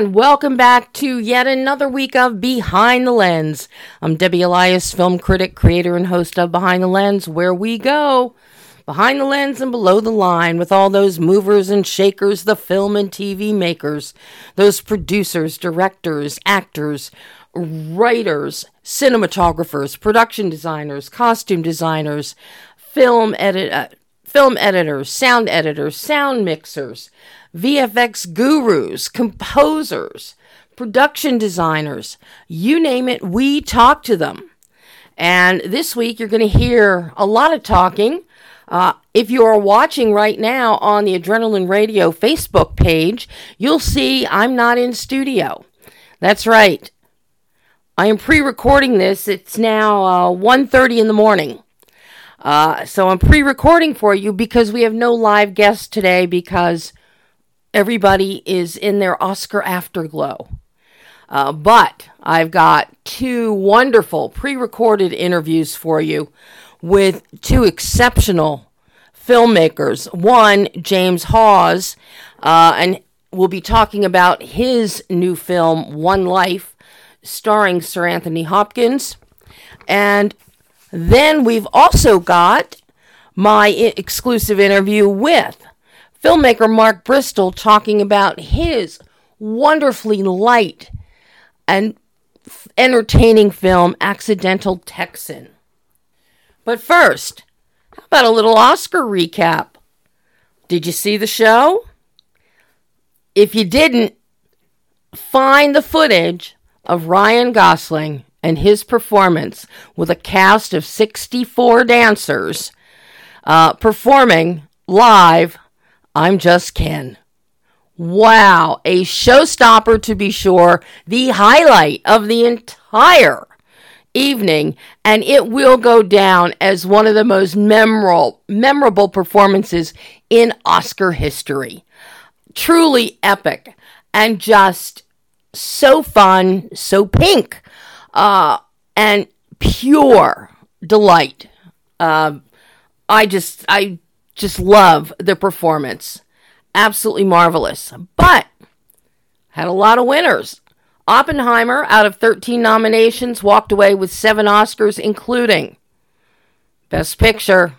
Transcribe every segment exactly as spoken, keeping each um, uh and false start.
And welcome back to yet another week of Behind the Lens. I'm Debbie Elias, film critic, creator, and host of Behind the Lens, where we go behind the lens and below the line with all those movers and shakers, the film and T V makers, those producers, directors, actors, writers, cinematographers, production designers, costume designers, film edit, uh, film editors, sound editors, sound mixers, V F X gurus, composers, production designers, you name it, we talk to them. And this week you're going to hear a lot of talking. Uh, if you are watching right now on the Adrenaline Radio Facebook page, you'll see I'm not in studio. That's right. I am pre-recording this. It's now uh, one thirty in the morning. Uh, so I'm pre-recording for you because we have no live guests today because everybody is in their Oscar afterglow. Uh, but I've got two wonderful pre-recorded interviews for you with two exceptional filmmakers. One, James Hawes, uh, and we'll be talking about his new film, One Life, starring Sir Anthony Hopkins. And then we've also got my exclusive interview with filmmaker Mark Bristol talking about his wonderfully light and f- entertaining film, Accidental Texan. But first, how about a little Oscar recap? Did you see the show? If you didn't, find the footage of Ryan Gosling and his performance with a cast of sixty-four dancers uh, performing live I'm Just Ken. Wow, a showstopper to be sure, the highlight of the entire evening, and it will go down as one of the most memorable, memorable performances in Oscar history. Truly epic, and just so fun, so pink, uh, and pure delight. Uh, I just, I just love the performance. Absolutely marvelous. But had a lot of winners. Oppenheimer, out of thirteen nominations, walked away with seven Oscars, including Best Picture,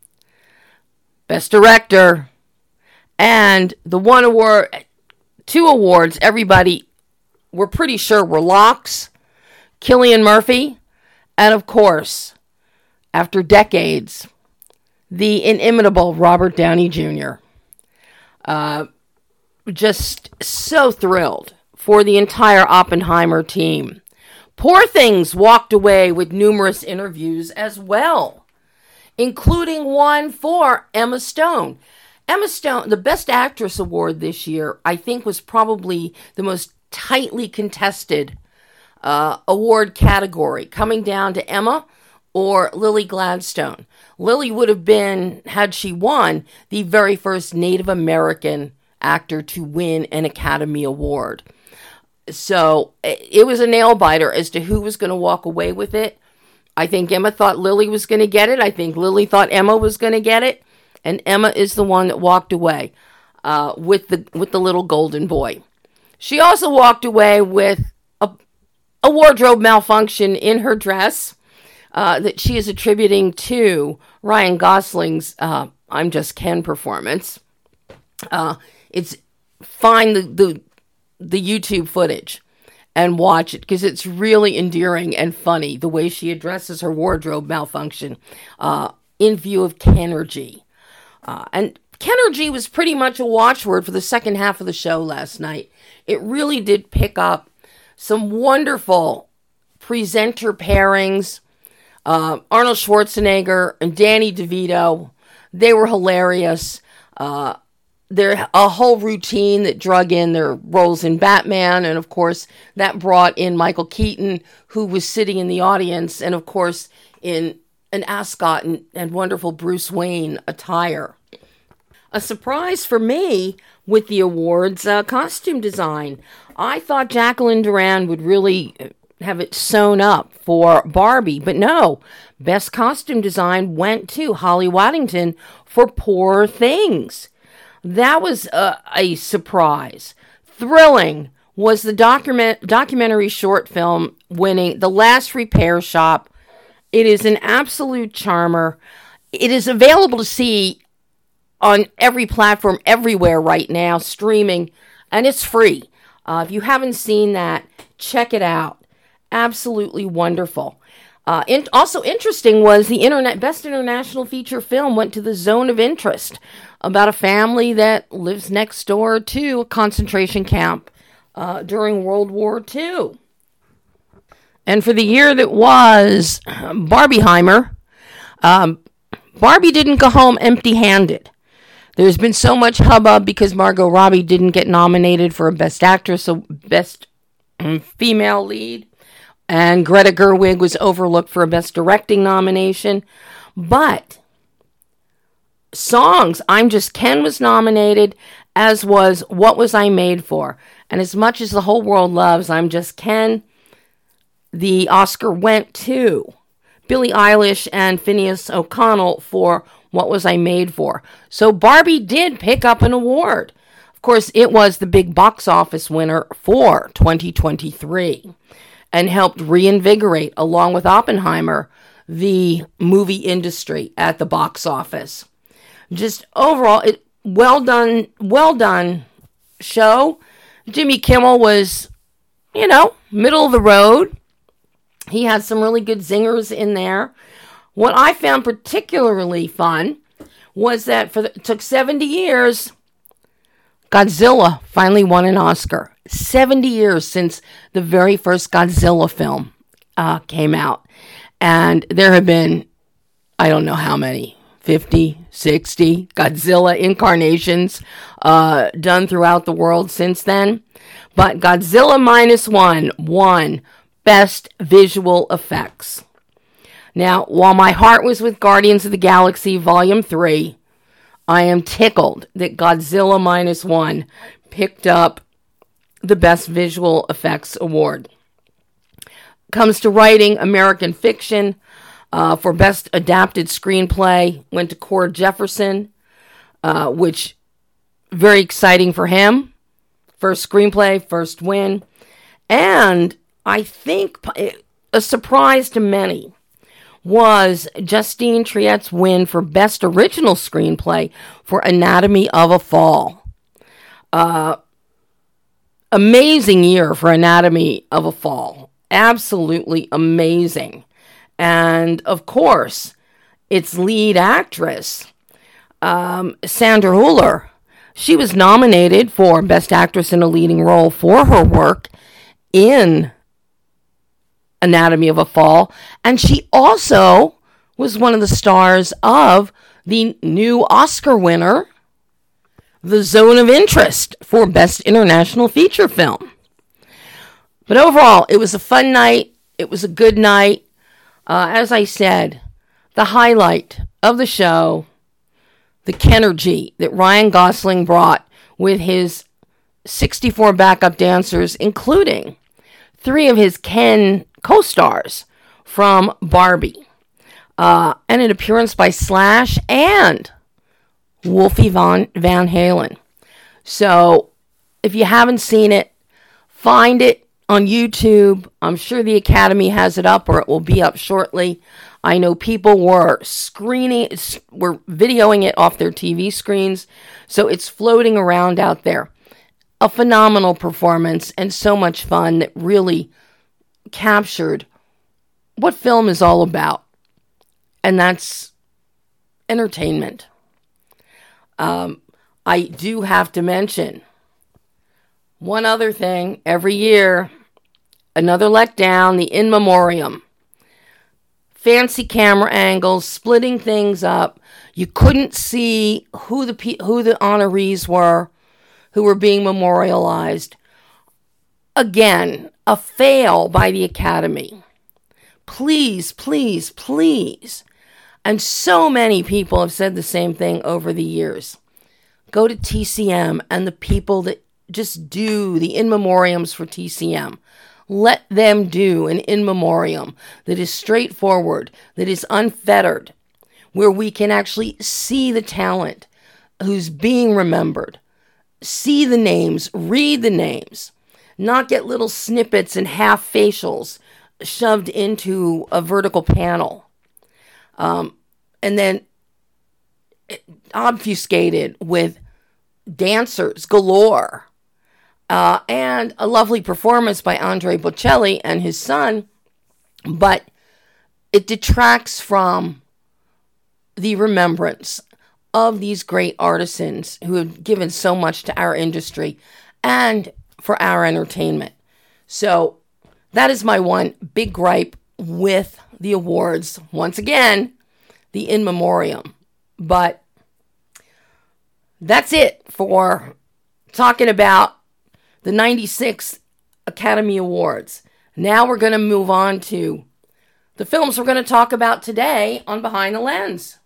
Best Director, and the one award, two awards everybody were pretty sure were locks. Cillian Murphy, and of course, after decades, the inimitable Robert Downey Junior Uh, just so thrilled for the entire Oppenheimer team. Poor Things walked away with numerous interviews as well, including one for Emma Stone. Emma Stone, the Best Actress award this year, I think was probably the most tightly contested uh, award category, coming down to Emma or Lily Gladstone. Lily would have been, had she won, the very first Native American actor to win an Academy Award. So it was a nail biter as to who was going to walk away with it. I think Emma thought Lily was going to get it. I think Lily thought Emma was going to get it. And Emma is the one that walked away uh, with the with the little golden boy. She also walked away with a, a wardrobe malfunction in her dress uh, that she is attributing to Ryan Gosling's uh, I'm Just Ken performance. Uh, it's find the, the the YouTube footage and watch it, because it's really endearing and funny the way she addresses her wardrobe malfunction uh, in view of Kenergy. Uh, and Kenergy was pretty much a watchword for the second half of the show last night. It really did pick up some wonderful presenter pairings. Uh, Arnold Schwarzenegger and Danny DeVito, they were hilarious. Uh, There a whole routine that drug in their roles in Batman, and of course that brought in Michael Keaton, who was sitting in the audience, and of course in an ascot and, and wonderful Bruce Wayne attire. A surprise for me with the awards, uh, costume design. I thought Jacqueline Duran would really have it sewn up for Barbie, but no. Best costume design went to Holly Waddington for Poor Things. That was a, a surprise. Thrilling, was the document documentary short film winning The Last Repair Shop. It is an absolute charmer. It is available to see on every platform, everywhere right now, streaming, and it's free. Uh, if you haven't seen that, check it out. Absolutely wonderful. Uh, in, also interesting was the internet best international feature film went to The Zone of Interest, about a family that lives next door to a concentration camp uh, during World War Two. And for the year that was Barbieheimer, um, Barbie didn't go home empty-handed. There's been so much hubbub because Margot Robbie didn't get nominated for a Best Actress, a Best Female Lead, and Greta Gerwig was overlooked for a Best Directing nomination. But songs, I'm Just Ken was nominated, as was What Was I Made For? And as much as the whole world loves I'm Just Ken, the Oscar went to Billie Eilish and Phineas O'Connell for What Was I Made For? So Barbie did pick up an award. Of course, it was the big box office winner for twenty twenty-three and helped reinvigorate, along with Oppenheimer, the movie industry at the box office. Just overall, it well done, well done show. Jimmy Kimmel was, you know, middle of the road. He had some really good zingers in there. What I found particularly fun was that for the, it took seventy years, Godzilla finally won an Oscar. seventy years since the very first Godzilla film uh, came out. And there have been, I don't know how many, fifty, sixty Godzilla incarnations uh, done throughout the world since then. But Godzilla Minus One won Best Visual Effects. Now, while my heart was with Guardians of the Galaxy Volume three, I am tickled that Godzilla Minus One picked up the Best Visual Effects Award. Comes to writing, American Fiction uh, for Best Adapted Screenplay went to Cord Jefferson, uh, which very exciting for him. First screenplay, first win. And I think a surprise to many was Justine Triet's win for Best Original Screenplay for Anatomy of a Fall. Uh, amazing year for Anatomy of a Fall. Absolutely amazing. And, of course, its lead actress, um, Sandra Hüller, she was nominated for Best Actress in a Leading Role for her work in Anatomy of a Fall, and she also was one of the stars of the new Oscar winner, The Zone of Interest, for Best International Feature Film. But overall, it was a fun night. It was a good night. Uh, as I said, the highlight of the show, the Kenergy that Ryan Gosling brought with his sixty-four backup dancers, including three of his Ken co-stars from Barbie, uh, and an appearance by Slash and Wolfie Von Van Halen. So, if you haven't seen it, find it on YouTube. I'm sure the Academy has it up, or it will be up shortly. I know people were screening, were videoing it off their T V screens, so it's floating around out there. A phenomenal performance and so much fun that really captured what film is all about, and that's entertainment. Um, I do have to mention one other thing. Every year, another letdown, the In Memoriam. Fancy camera angles, splitting things up. You couldn't see who the who the honorees were, who were being memorialized. Again, a fail by the Academy. Please, please, please. And so many people have said the same thing over the years. Go to T C M and the people that just do the in memoriams for T C M. Let them do an in memoriam that is straightforward, that is unfettered, where we can actually see the talent who's being remembered, see the names, read the names, not get little snippets and half facials shoved into a vertical panel. Um, and then obfuscated with dancers galore. Uh, and a lovely performance by Andre Bocelli and his son. But it detracts from the remembrance of these great artisans who have given so much to our industry and for our entertainment. So that is my one big gripe with the awards. Once again, the in memoriam. But that's it for talking about the ninety-six Academy Awards. Now we're going to move on to the films we're going to talk about today on Behind the Lens.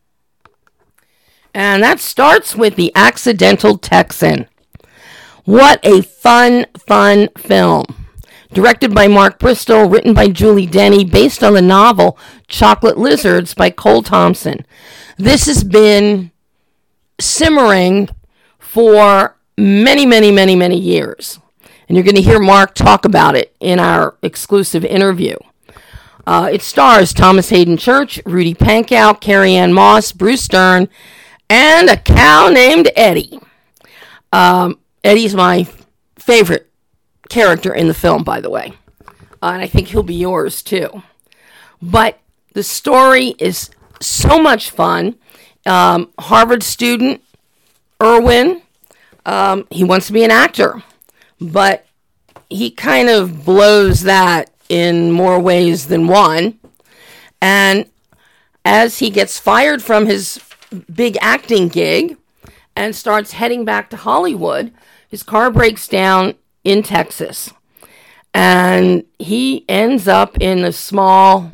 And that starts with The Accidental Texan. What a fun, fun film. Directed by Mark Bristol, written by Julie Denny, based on the novel Chocolate Lizards by Cole Thompson. This has been simmering for many, many, many, many years. And you're going to hear Mark talk about it in our exclusive interview. Uh, it stars Thomas Hayden Church, Rudy Pankow, Carrie Ann Moss, Bruce Dern, and a cow named Eddie. Um, Eddie's my favorite character in the film, by the way. Uh, and I think he'll be yours, too. But the story is so much fun. Um, Harvard student, Irwin, um, he wants to be an actor. But he kind of blows that in more ways than one. And as he gets fired from his big acting gig and starts heading back to Hollywood, his car breaks down in Texas. And he ends up in a small,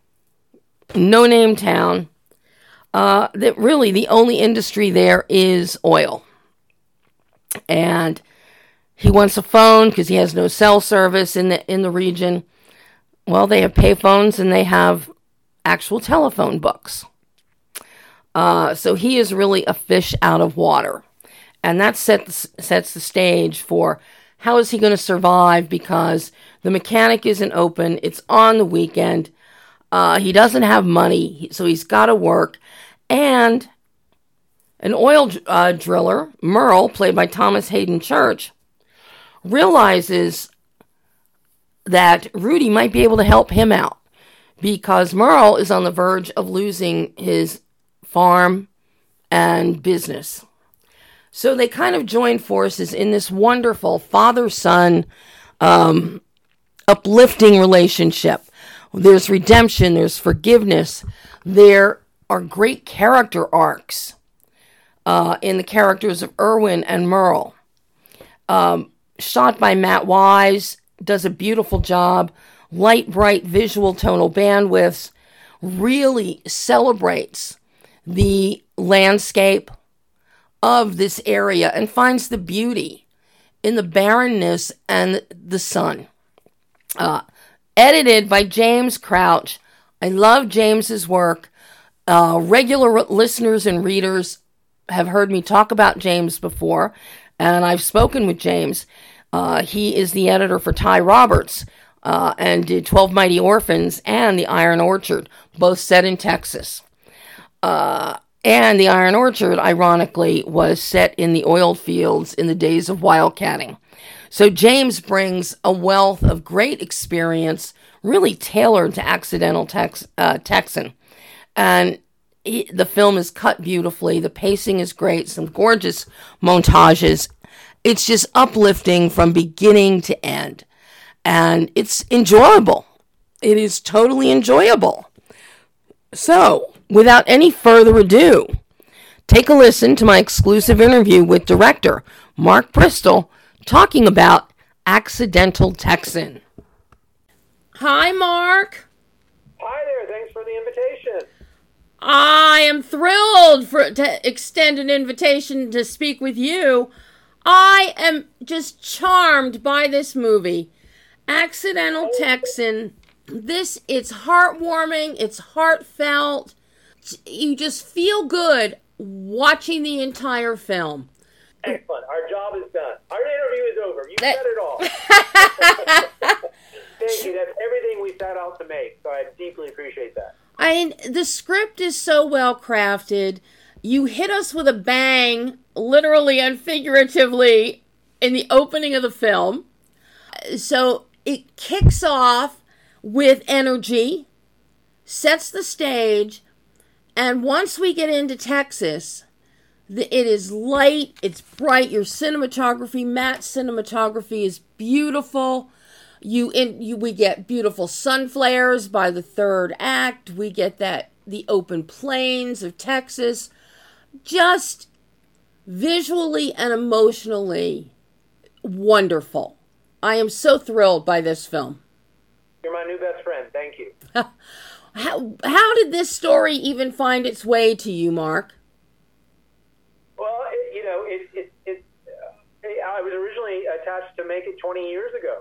no-name town uh, that really the only industry there is oil. And he wants a phone because he has no cell service in the in the region. Well, they have payphones and they have actual telephone books. Uh, so he is really a fish out of water. And that sets, sets the stage for how is he going to survive, because the mechanic isn't open. It's on the weekend. Uh, he doesn't have money, so he's got to work. And an oil uh, driller, Merle, played by Thomas Hayden Church, realizes that Rudy might be able to help him out because Merle is on the verge of losing his farm and business. So they kind of join forces in this wonderful father-son um, uplifting relationship. There's redemption, there's forgiveness, there are great character arcs uh, in the characters of Irwin and Merle. Um, shot by Matt Wise, does a beautiful job. Light, bright, visual tonal bandwidths. Really celebrates the landscape of this area and finds the beauty in the barrenness and the sun. Uh, edited by James Crouch. I love James's work. Uh, regular listeners and readers have heard me talk about James before, and I've spoken with James. Uh, he is the editor for Ty Roberts uh, and did twelve Mighty Orphans and The Iron Orchard, both set in Texas. Uh, and The Iron Orchard, ironically, was set in the oil fields in the days of wildcatting. So James brings a wealth of great experience, really tailored to Accidental Tex- uh, Texan. And he, the film is cut beautifully. The pacing is great. Some gorgeous montages. It's just uplifting from beginning to end. And it's enjoyable. It is totally enjoyable. So, without any further ado, take a listen to my exclusive interview with director Mark Bristol talking about Accidental Texan. Hi, Mark. Hi there. Thanks for the invitation. I am thrilled for to extend an invitation to speak with you. I am just charmed by this movie, Accidental Texan. This, it's heartwarming, it's heartfelt. You just feel good watching the entire film. Excellent. Our job is done. Our interview is over. You that, said it all. Thank you. That's everything we set out to make, so I deeply appreciate that. I mean, the script is so well crafted. You hit us with a bang, literally and figuratively, in the opening of the film. So it kicks off with energy, sets the stage, and once we get into Texas, the, it is light, it's bright, your cinematography, Matt's cinematography is beautiful. You, in, you we get beautiful sun flares by the third act. We get that the open plains of Texas. Just visually and emotionally wonderful. I am so thrilled by this film. You're my new best friend. Thank you. How, how did this story even find its way to you, Mark? Well, it, you know, it, it, it, uh, I was originally attached to make it twenty years ago.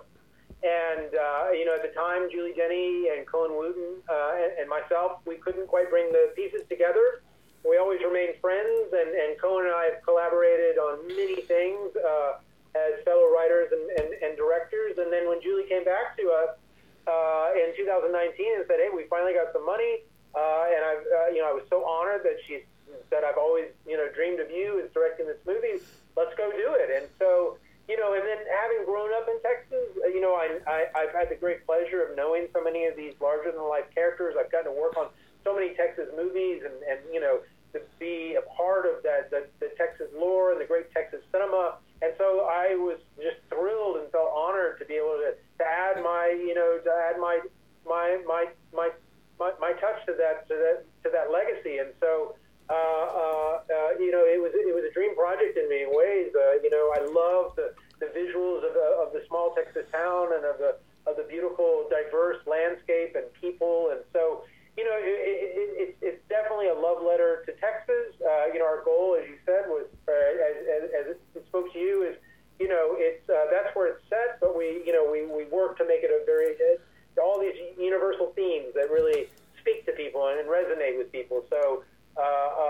And, uh, you know, at the time, Julie Denny and Colin Wooten uh, and, and myself, we couldn't quite bring the pieces together. We always remained friends, and, and Colin and I have collaborated on many things uh, as fellow writers and, and, and directors. And then when Julie came back to us uh, in two thousand nineteen and said, hey, we finally got some money, uh, and I've, uh, you know, I was so honored that she said, I've always, you know, dreamed of you as directing this movie. Let's go do it. And so, you know, and then having grown up in Texas, you know, I, I, I've had the great pleasure of knowing so many of these larger-than-life characters. I've gotten to work on so many Texas movies and, and you know, to be a part of that, the, the Texas lore and the great Texas cinema. And so I was just thrilled and felt honored to be able to, to add my, you know, to add my, my, my, my, my, my touch to that, to that, to that legacy. And so, uh, uh, uh, you know, it was, it was a dream project in many ways. Uh, you know, I love the, the visuals of the, of the small Texas town and of the, of the beautiful, diverse landscape and people. And so, you know, it, it, it, it's definitely a love letter to Texas. Uh, you know, our goal, as you said, was, uh, as, as it spoke to you, is, you know, it's uh, that's where it's set, but we, you know, we, we work to make it a very, uh, all these universal themes that really speak to people and, and resonate with people. So, uh, uh,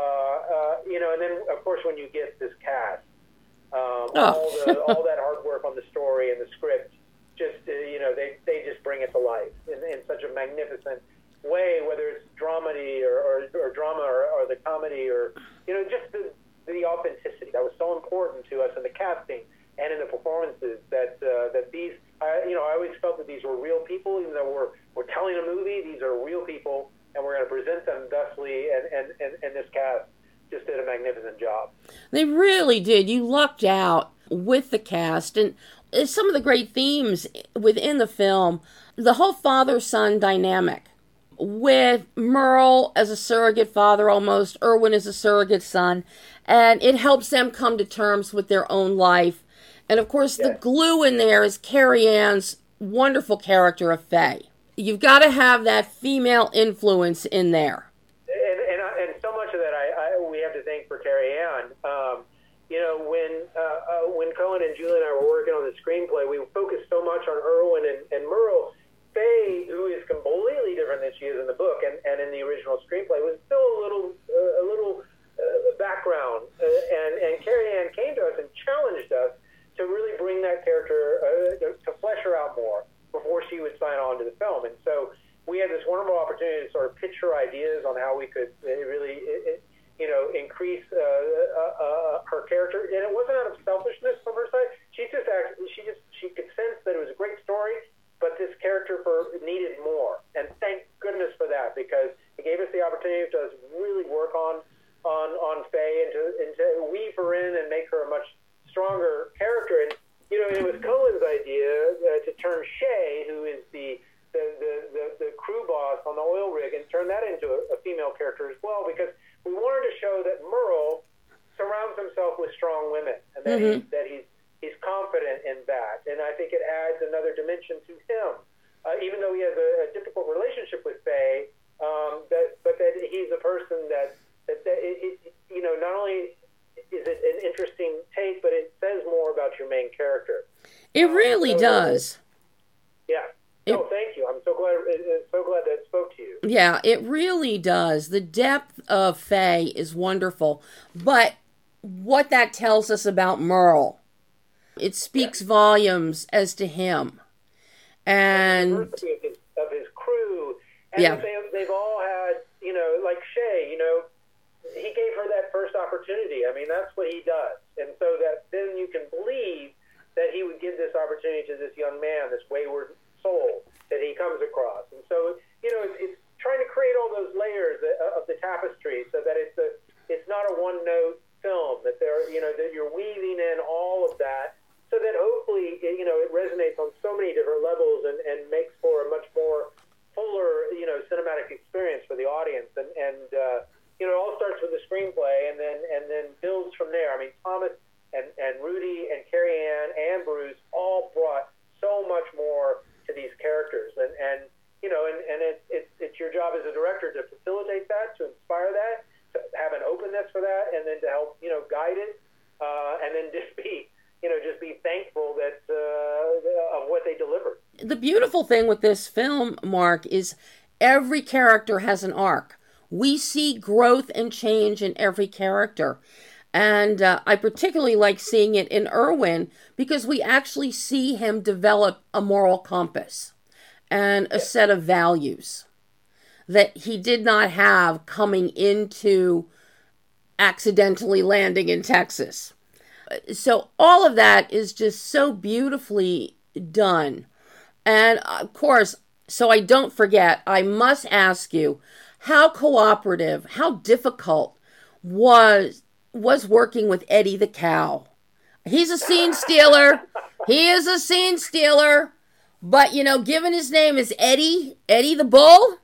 uh, you know, and then, of course, when you get this cast, um, oh. all, the, all that hard work on the story and the script, just, uh, you know, they, they just bring it to life in, in such a magnificent way, whether it's dramedy or, or, or drama or, or the comedy or, you know, just the, the authenticity that was so important to us in the casting and in the performances that uh, that these, I, you know, I always felt that these were real people, even though we're we're telling a movie, these are real people, and we're going to present them thusly, and, and, and, and this cast just did a magnificent job. They really did. You lucked out with the cast, and some of the great themes within the film, the whole father-son dynamic, with Merle as a surrogate father almost, Irwin as a surrogate son, and it helps them come to terms with their own life. And of course, yes. The glue in there is Carrie Ann's wonderful character of Faye. You've got to have that female influence in there. And and, and so much of that I, I we have to thank for Carrie Ann. Um, you know, when uh, uh, when Cohen and Julie and I were working on the screenplay, we focused so much on Irwin and, and Merle. Faye, who is completely different than she is in the book and, and in the original screenplay, was still a little uh, a little uh, background. Uh, and, and Carrie Ann came to us and challenged us to really bring that character, uh, to, to flesh her out more before she would sign on to the film. And so we had this wonderful opportunity to sort of pitch her ideas on how we could uh, really, uh, you know, increase uh, uh, uh, her character. And it wasn't out of selfishness from her side. She just actually, she just she could sense that it was a great story, but this character for needed more, and thank goodness for that, because it gave us the opportunity to really work on on on Faye and to, and to weave her in and make her a much stronger character. And you know, it was Cohen's idea uh, to turn Shay, who is the the, the the the crew boss on the oil rig, and turn that into a, a female character as well, because we wanted to show that Merle surrounds himself with strong women, and that mm-hmm. he, that he's He's confident in that, and I think it adds another dimension to him. Uh, even though he has a, a difficult relationship with Faye, um, that, but that he's a person that, that, that it, it, you know, not only is it an interesting take, but it says more about your main character. It really um, so, does. Yeah. It, no, thank you. I'm so glad. So glad that spoke to you. Yeah, it really does. The depth of Faye is wonderful, but what that tells us about Merle it speaks yeah. volumes as to him. And the diversity of his, of his crew, and yeah. they, they've all had, you know, like Shay, you know, he gave her that first opportunity. I mean, that's what he does. And so that then you can believe that he would give this opportunity to this young man, this wayward soul that he comes across. And so, you know, it's, it's trying to create all those layers of the tapestry so that it's a, it's not a one-note film, that there, you know, that you're weaving in all of that so that hopefully, you know, it resonates on so many different levels and, and makes for a much more fuller, you know, cinematic experience for the audience. And, and uh, you know, it all starts with the screenplay and then and then builds from there. I mean, Thomas and, and Rudy and Carrie Ann and Bruce all brought so much more to these characters. And, and you know, and, and it, it, it's your job as a director to facilitate that, to inspire that, to have an openness for that, and then to help, you know, guide it, uh, and then just be, you know, just be thankful that uh, of what they delivered. The beautiful thing with this film, Mark, is every character has an arc. We see growth and change in every character. And uh, I particularly like seeing it in Erwin because we actually see him develop a moral compass and a set of values that he did not have coming into accidentally landing in Texas. So all of that is just so beautifully done. And of course, so I don't forget, I must ask you, how cooperative, how difficult was was working with Eddie the cow? He's a scene stealer. He is a scene stealer. But, you know, given his name is Eddie, Eddie the bull,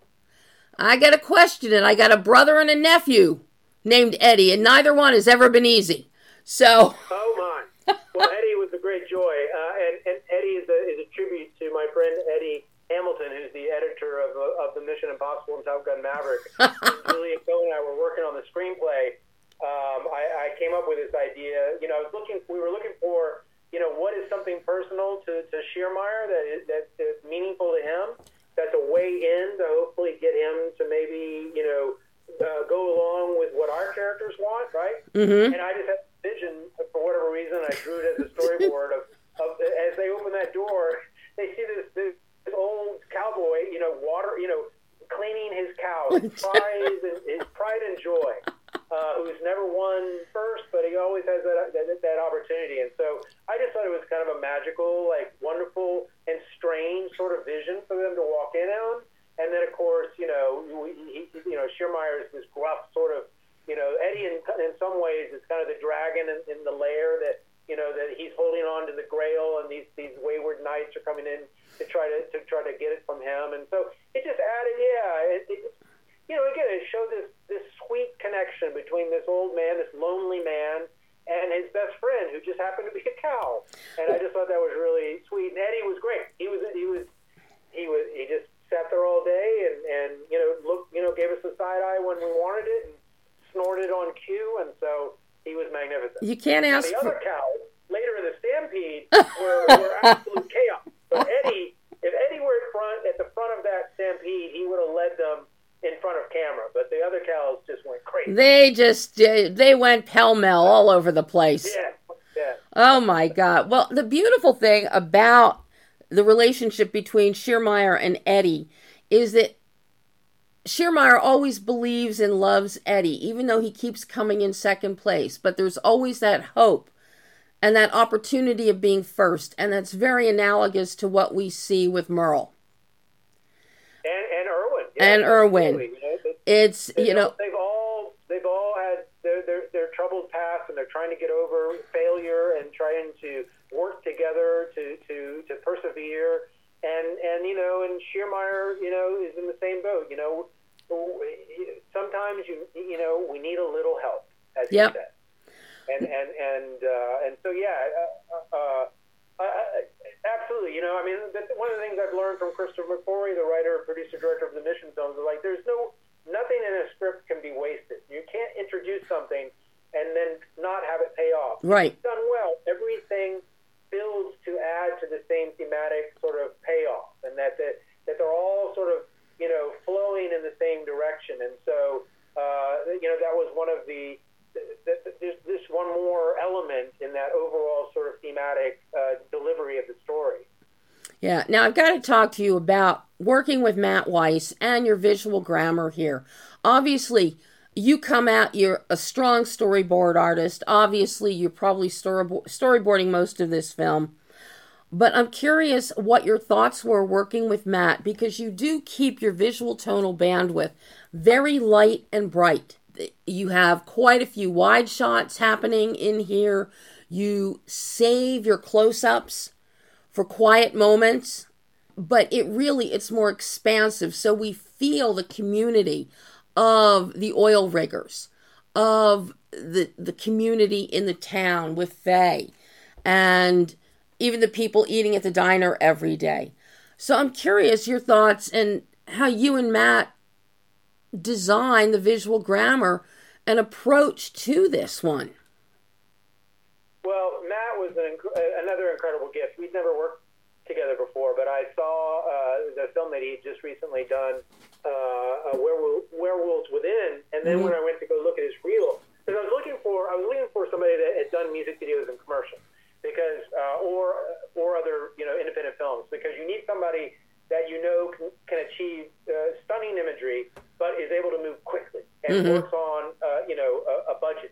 I got to question it. I got a brother and a nephew named Eddie, and neither one has ever been easy. So. Oh, my. Well, Eddie was a great joy. Uh, and, and Eddie is a, is a tribute to my friend Eddie Hamilton, who's the editor of, of the Mission Impossible and Top Gun Maverick. Julia Coe and I were working on the screenplay. Um, I, I came up with this idea. You know, I was looking. We were looking for, you know, what is something personal to, to Schiermeyer that is, that is meaningful to him. That's a way in to hopefully get him to maybe, you know, uh, go along with what our characters want, right? Mm-hmm. And I just had a vision, for whatever reason, I drew it as a storyboard of, of as they open that door, they see this, this old cowboy, you know, water, you know, cleaning his cow, his pride and his pride and joy, uh, who's never won first, but he always has that, that that opportunity. And so I just thought it was kind of a magical, like wonderful and strange sort of vision for them to walk in on. And then, of course, you know, he, you know, Schiermeyer is this gruff sort of, you know, Eddie in, in some ways is kind of the dragon in, in the lair that, you know, that he's holding on to the grail, and these, these wayward knights are coming in to try to to try to get it from him. And so it just added, yeah, it, it, you know, again, it showed this, this sweet connection between this old man, this lonely man, and his best friend, who just happened to be a cow. And I just thought that was really sweet. And Eddie was great. He was, he was, he was, he just sat there all day and, and you know, looked, you know, gave us a side eye when we wanted it and snorted on cue. And so he was magnificent. You can't ask and the for... other cows later in the stampede were, were absolute chaos. So Eddie, if Eddie were in front, at the front of that stampede, he would have led them in front of camera. But the other cows just went crazy. They just, they went pell-mell all over the place. Yeah, yeah. Oh, my God. Well, the beautiful thing about the relationship between Schiermeyer and Eddie is that Schiermeyer always believes and loves Eddie, even though he keeps coming in second place. But there's always that hope and that opportunity of being first. And that's very analogous to what we see with Merle. And, and Erwin. Yeah, and Erwin. You know, they, it's, they, you know. They've all, they've all had their, their, their troubled past, and they're trying to get over failure and trying to work together to, to, to persevere. And, and, you know, and Schiermeyer, you know, is in the same boat. You know, sometimes, you you know, we need a little help, as yep. you said. And and and uh, and so yeah, uh, uh, uh, absolutely. You know, I mean, one of the things I've learned from Christopher McQuarrie, the writer, producer, director of the Mission films, is like there's no nothing in a script can be wasted. You can't introduce something and then not have it pay off. Right. If it's done well, everything builds to add to the same thematic sort of payoff, and that that, that they're all sort of, you know, flowing in the same direction. And so, uh, you know, that was one of the, the, the just this one more element in that overall sort of thematic uh, delivery of the story. Yeah. Now, I've got to talk to you about working with Matt Weiss and your visual grammar here. Obviously, you come out, you're a strong storyboard artist. Obviously, you're probably storybo- storyboarding most of this film. But I'm curious what your thoughts were working with Matt, because you do keep your visual tonal bandwidth very light and bright. You have quite a few wide shots happening in here. You save your close-ups for quiet moments, but it really, it's more expansive. So we feel the community of the oil riggers, of the the community in the town with Faye, and even the people eating at the diner every day. So I'm curious your thoughts and how you and Matt design the visual grammar and approach to this one. Well, Matt was an inc- another incredible gift. We'd never worked together before, but I saw uh, the film that he'd just recently done, uh, Werewolf, Werewolves Within, and then mm-hmm. when I went to go look at his reel, because I was looking for, I was looking for somebody that had done music videos and commercials, because uh, or or other you know independent films, because you need somebody that you know can, can achieve uh, stunning imagery, but is able to move quickly and mm-hmm. works on uh, you know a, a budget.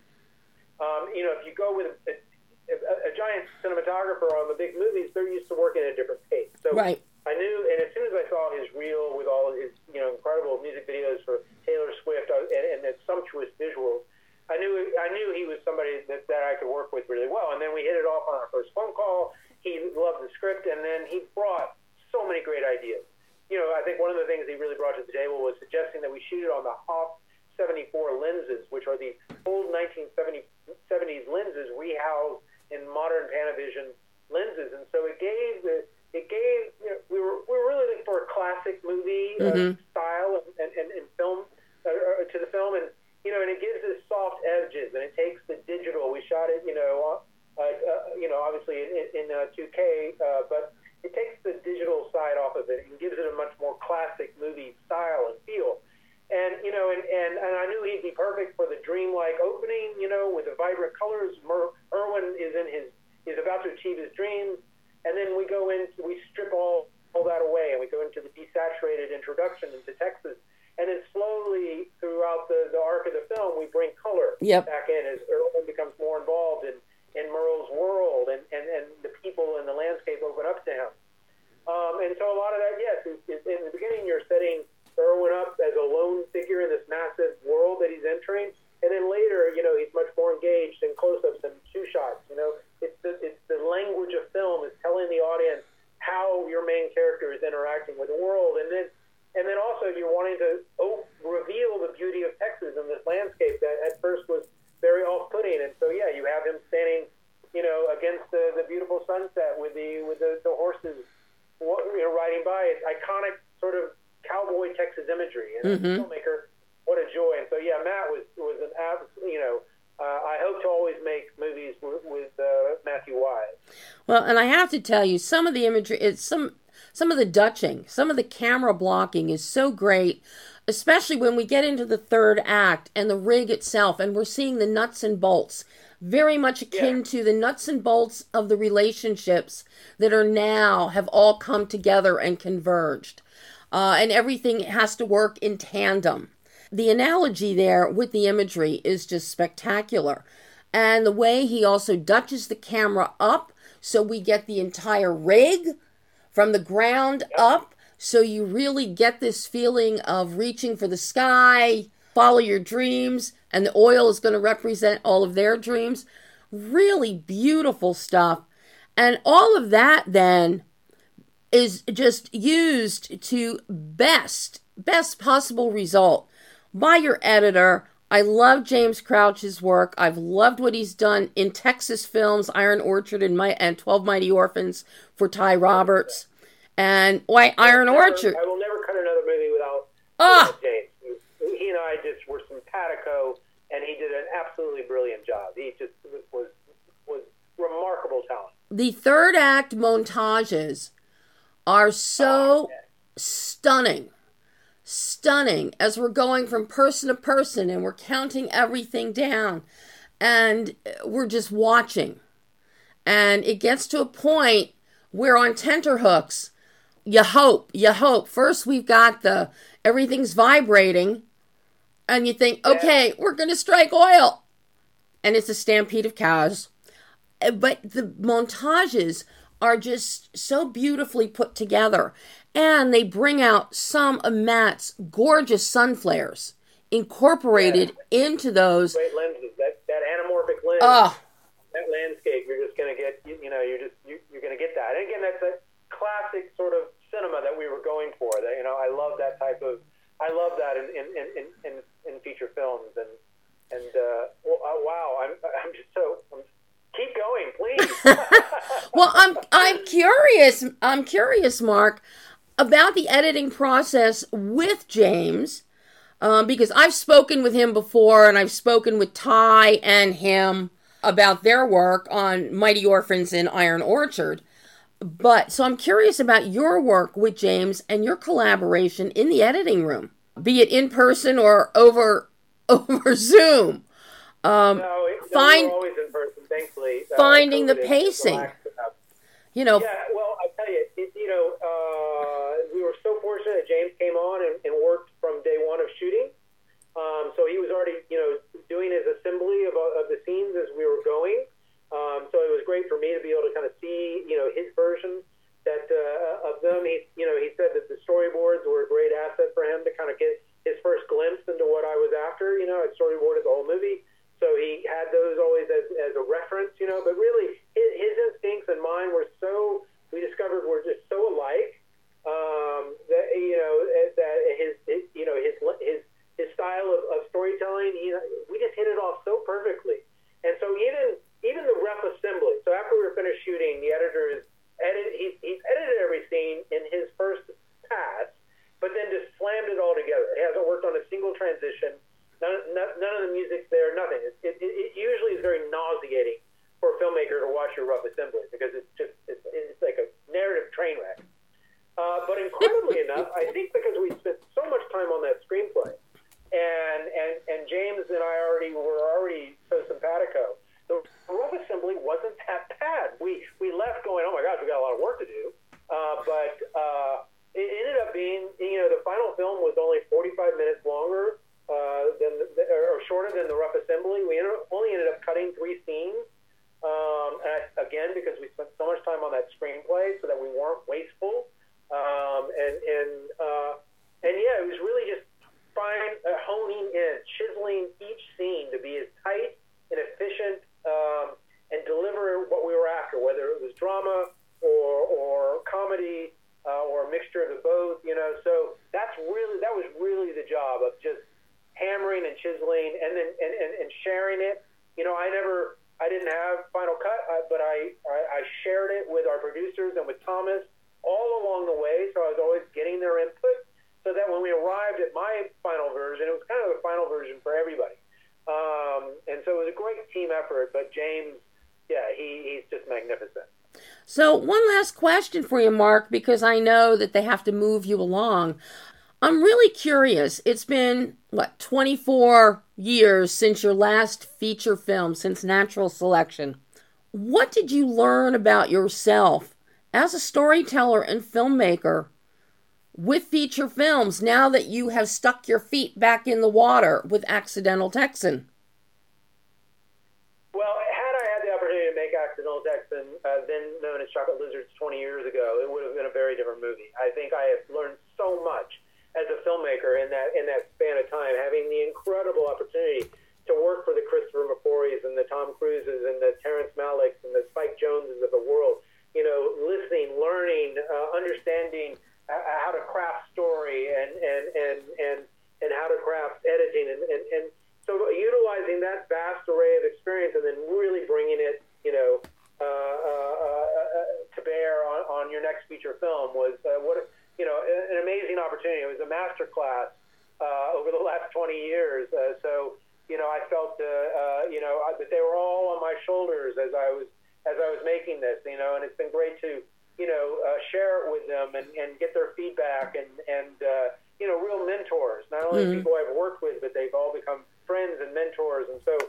Um, you know, if you go with a, a, a giant cinematographer on the big movies, they're used to working at a different pace. So right. I knew, and as soon as I saw his reel with all of his you know incredible music videos for Taylor Swift uh, and, and the sumptuous visuals, I knew I knew he was somebody that, that I could work with really well. And then we hit it off on our first phone call. He loved the script, and then he brought so many great ideas. You know, I think one of the things he really brought to the table was suggesting that we shoot it on the Hoff seventy-four lenses, which are the old nineteen seventies lenses rehoused in modern Panavision lenses. And so it gave the it gave you know, we were we were really looking for a classic movie mm-hmm. uh, style and, and, and film uh, to the film, and you know, and it gives it soft edges, and it takes the digital. We shot it, you know, uh, uh, you know, obviously in, in uh, two K, uh, but it takes the digital side off of it and gives it a much more classic movie style and feel. And, you know, and, and, and I knew he'd be perfect for the dreamlike opening, you know, with the vibrant colors. Mer- Irwin is in his, is about to achieve his dreams. And then we go into, we strip all, all that away, and we go into the desaturated introduction into Texas. And then slowly throughout the, the arc of the film, we bring color yep. back in as Irwin becomes more involved in, in Merle's world, and, and, and the people and the landscape open up to him. Um, and so a lot of that, yes, is, is in the beginning you're setting Irwin up as a lone figure in this massive world that he's entering, and then later, you know, he's much more engaged in close-ups and two shots. You know, it's the, it's the language of film is telling the audience how your main character is interacting with the world, and then and then also you're wanting to oh, reveal the beauty of Texas and this landscape that at first was very off-putting. And so yeah, you have him standing, you know, against the, the beautiful sunset with the with the, the horses, you know, riding by. It's iconic sort of cowboy Texas imagery, and mm-hmm. as a filmmaker, what a joy. And so yeah, Matt was was an absolute, you know, uh, I hope to always make movies with, with uh, Matthew Wise. Well, and I have to tell you, some of the imagery, it's some some of the dutching, some of the camera blocking is so great, especially when we get into the third act and the rig itself, and we're seeing the nuts and bolts, very much akin yeah. to the nuts and bolts of the relationships that are now have all come together and converged. Uh, and everything has to work in tandem. The analogy there with the imagery is just spectacular. And the way he also dutches the camera up so we get the entire rig from the ground up, so you really get this feeling of reaching for the sky, follow your dreams, and the oil is going to represent all of their dreams. Really beautiful stuff. And all of that then is just used to best, best possible result by your editor. I love James Crouch's work. I've loved what he's done in Texas films, Iron Orchard and, My, and twelve Mighty Orphans for Ty Roberts. And why Iron never, Orchard. I will never cut another movie without, ah! without James. He and I just were simpatico, and he did an absolutely brilliant job. He just was was remarkable talent. The third act montages are so oh, yeah. stunning. Stunning as we're going from person to person and we're counting everything down. and we're just watching. And it gets to a point where on tenterhooks, you hope, you hope. First we've got the, everything's vibrating, and you think, okay, we're going to strike oil. And it's a stampede of cows. But the montages are just so beautifully put together. And they bring out some of Matt's gorgeous sun flares incorporated yeah. into those. Great lenses, that, that anamorphic lens. Oh. That landscape, you're just going to get, you, you know, you're just, you, you're going to get that. And again, that's a classic sort of cinema that we were going for. That, you know, I love that type of, I love that in, in, in, in, in feature films. And, and, uh, well, uh, wow, I'm, I'm just so, I'm, keep going, please. Well, I'm, I'm curious, I'm curious, Mark, about the editing process with James, um, because I've spoken with him before, and I've spoken with Ty and him about their work on Mighty Orphans in Iron Orchard. But, so I'm curious about your work with James and your collaboration in the editing room, be it in person or over over Zoom. Um, no, it, find, we're always in person, thankfully. Finding uh, the pacing. You know. Yeah, well, I tell you, it, you know, uh, we were so fortunate that James came on and, and worked from day one of shooting. Um, so he was already, you know, doing his assembly of, of the scenes as we were going. Um, so it was great for me to be able to kind of see, you know, his version that uh, of them. He, you know, he said that the storyboards were a great asset for him to kind of get his first glimpse into what I was after. You know, I storyboarded the whole movie, so he had those always as, as a reference. You know, but really his, his instincts and mine were so, we discovered were just so alike um, that you know that his, his you know his his his style of, of storytelling, you know, we just hit it off so perfectly. And so even even the rough assembly. So after we were finished shooting, the editor is edit. He, he's edited every scene in his first pass, but then just slammed it all together. He hasn't worked on a single transition. None, none, none of the music's there. Nothing. It, it, it usually is very nauseating for a filmmaker to watch your rough assembly because it's just it's, it's like a narrative train wreck. Uh, but incredibly enough, I think because we spent so much time on that screenplay, and and and James and I already were already so simpatico. The rough assembly wasn't that bad. We we left going, oh my gosh, we got a lot of work to do. Uh, but uh, it ended up being, you know, the final film was only forty-five minutes longer uh, than the, or shorter than the rough assembly. We ended up, only ended up cutting three scenes. Um, and again, because we spent so much time on that screenplay, so that we weren't wasteful. Um, and and uh, and yeah, it was really just fine, uh, honing in, chiseling each scene to be as tight and efficient um, and deliver what we were after, whether it was drama or or comedy uh, or a mixture of the both. You know, so that's really that was really the job of just hammering and chiseling and then and, and, and sharing it. You know, I never, I didn't have Final Cut, uh, but I, I I shared it with our producers and with Thomas all along the way, so I was always getting their input, so that when we arrived at my final version, it was kind of the final version for everybody. Um, and so it was a great team effort, but James, yeah, he, he's just magnificent. So one last question for you, Mark, because I know that they have to move you along. I'm really curious. It's been, what, twenty-four years since your last feature film, since Natural Selection. What did you learn about yourself as a storyteller and filmmaker with feature films now that you have stuck your feet back in the water with Accidental Texan? Well, had I had the opportunity to make Accidental Texan, uh, then known as Chocolate Lizards twenty years ago, it would have been a very different movie. I think I have learned so much as a filmmaker in that in that span of time, having the incredible opportunity to work for the Christopher McQuarries and the Tom Cruises and the Terrence Malicks and the Spike Joneses of the world. You know, listening, learning, uh, understanding uh, how to craft story and and, and, and and how to craft editing. And, and, and so utilizing that vast array of experience and then really bringing it, you know, uh, uh, uh, to bear on, on your next feature film was, uh, what you know, an amazing opportunity. It was a master class uh, over the last twenty years. Uh, so, you know, I felt, uh, uh, you know, that they were all on my shoulders as I was as I was making this, you know, and it's been great to, you know, uh, share it with them and, and get their feedback and, and uh, you know, real mentors, not only mm-hmm. people I've worked with, but they've all become friends and mentors. And so,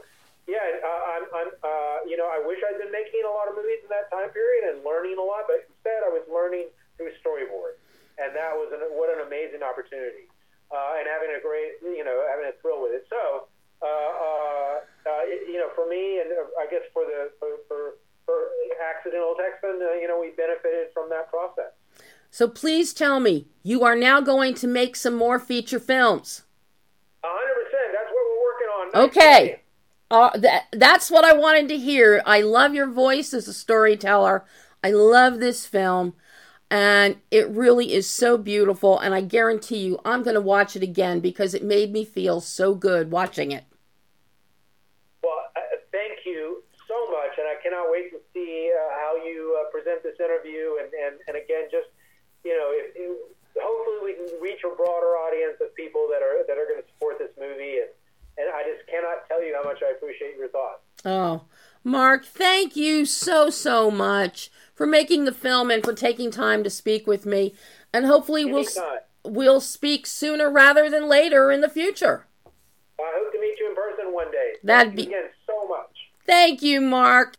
yeah, uh, I'm, I'm uh, you know, I wish I'd been making a lot of movies in that time period and learning a lot, but instead I was learning through storyboard, and that was an, what an amazing opportunity, uh, and having a great, you know, having a thrill with it. So, uh, uh, uh, you know, for me, and I guess for the for for, for Accidental Texan, uh, you know, we benefited from that process. So please tell me, you are now going to make some more feature films. A hundred percent. That's what we're working on. Okay. Uh, that, that's what I wanted to hear. I love your voice as a storyteller. I love this film. And it really is so beautiful. And I guarantee you, I'm going to watch it again because it made me feel so good watching it. Well, uh, thank you so much. And I cannot wait to see uh, how you uh, present this interview. And, and, and again, just, you know, if, if, hopefully we can reach a broader audience of people that are that are going to support this movie. And, and I just cannot tell you how much I appreciate your thoughts. Oh, Mark, thank you so, so much for making the film and for taking time to speak with me. And hopefully we'll, we'll speak sooner rather than later in the future. I hope to meet you in person one day. That'd Thank be... you again so much. Thank you, Mark.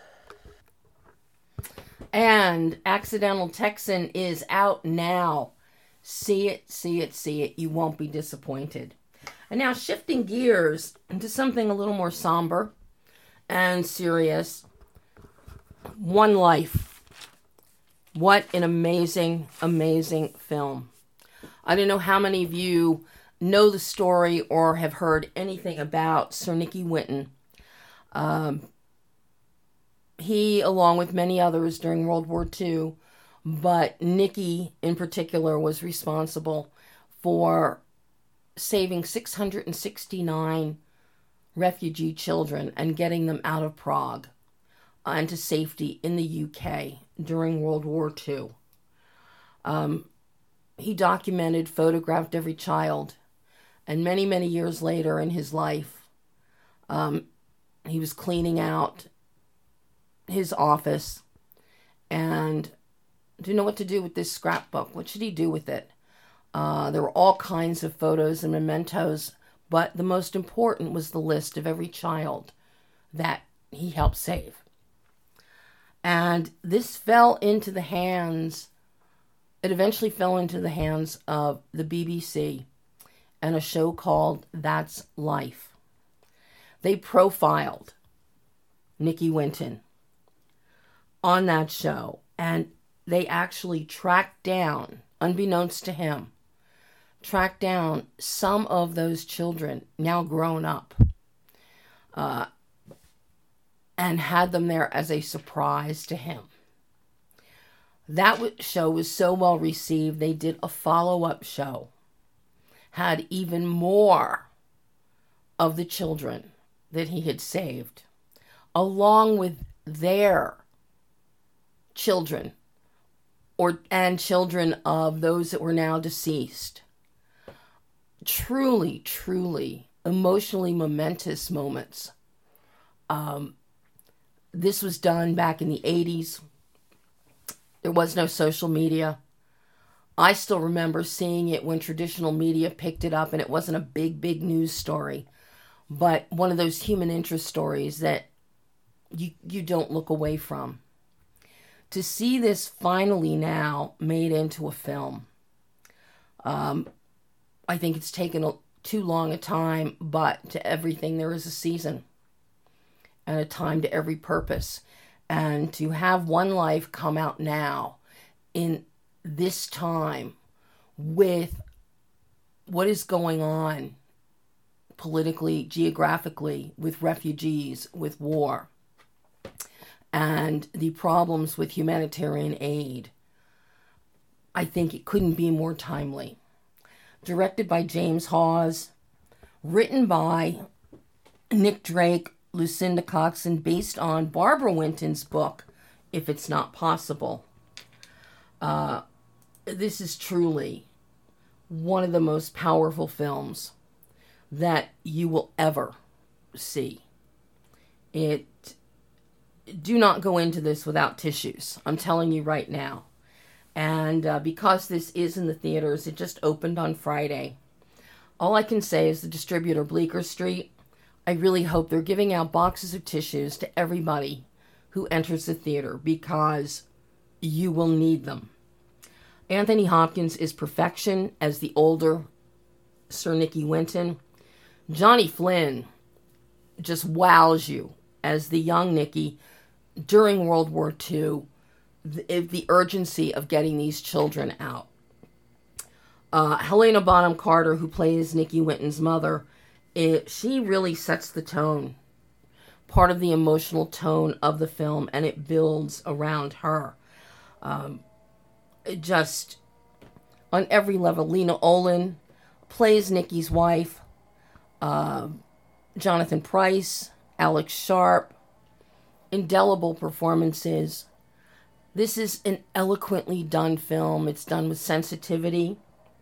And Accidental Texan is out now. See it, see it, see it. You won't be disappointed. And now shifting gears into something a little more somber and serious. One Life. What an amazing, amazing film. I don't know how many of you know the story or have heard anything about Sir Nicky Winton. Um, he, along with many others during World War Two, but Nicky in particular was responsible for saving six hundred sixty-nine refugee children and getting them out of Prague and to safety in the U K during World War Two. Um, he documented, photographed every child, and many, many years later in his life, um, he was cleaning out his office and didn't know what to do with this scrapbook. What should he do with it? Uh, there were all kinds of photos and mementos, but the most important was the list of every child that he helped save. And this fell into the hands, it eventually fell into the hands of the B B C and a show called That's Life. They profiled Nicky Winton on that show, and they actually tracked down, unbeknownst to him, tracked down some of those children, now grown up, uh, and had them there as a surprise to him. That show was so well received, they did a follow-up show, had even more of the children that he had saved, along with their children, or and children of those that were now deceased. Truly, truly emotionally momentous moments. Um, this was done back in the eighties. There was no social media. I still remember seeing it when traditional media picked it up, and it wasn't a big, big news story, but one of those human interest stories that you you don't look away from. To see this finally now made into a film, um, I think it's taken a, too long a time, but to everything there is a season and a time to every purpose. And to have One Life come out now in this time with what is going on politically, geographically, with refugees, with war, and the problems with humanitarian aid, I think it couldn't be more timely. Directed by James Hawes, written by Nick Drake, Lucinda Coxon, based on Barbara Winton's book, If It's Not Possible. Uh, this is truly one of the most powerful films that you will ever see. It Do not go into this without tissues. I'm telling you right now. And uh, because this is in the theaters, it just opened on Friday. All I can say is the distributor, Bleecker Street, I really hope they're giving out boxes of tissues to everybody who enters the theater, because you will need them. Anthony Hopkins is perfection as the older Sir Nicky Winton. Johnny Flynn just wows you as the young Nicky during World War Two, the, the urgency of getting these children out. Uh, Helena Bonham Carter, who plays Nicky Winton's mother, it, she really sets the tone, part of the emotional tone of the film, and it builds around her. Um, it just, on every level, Lena Olin plays Nicky's wife. Uh, Jonathan Pryce, Alex Sharp, indelible performances. This is an eloquently done film. It's done with sensitivity.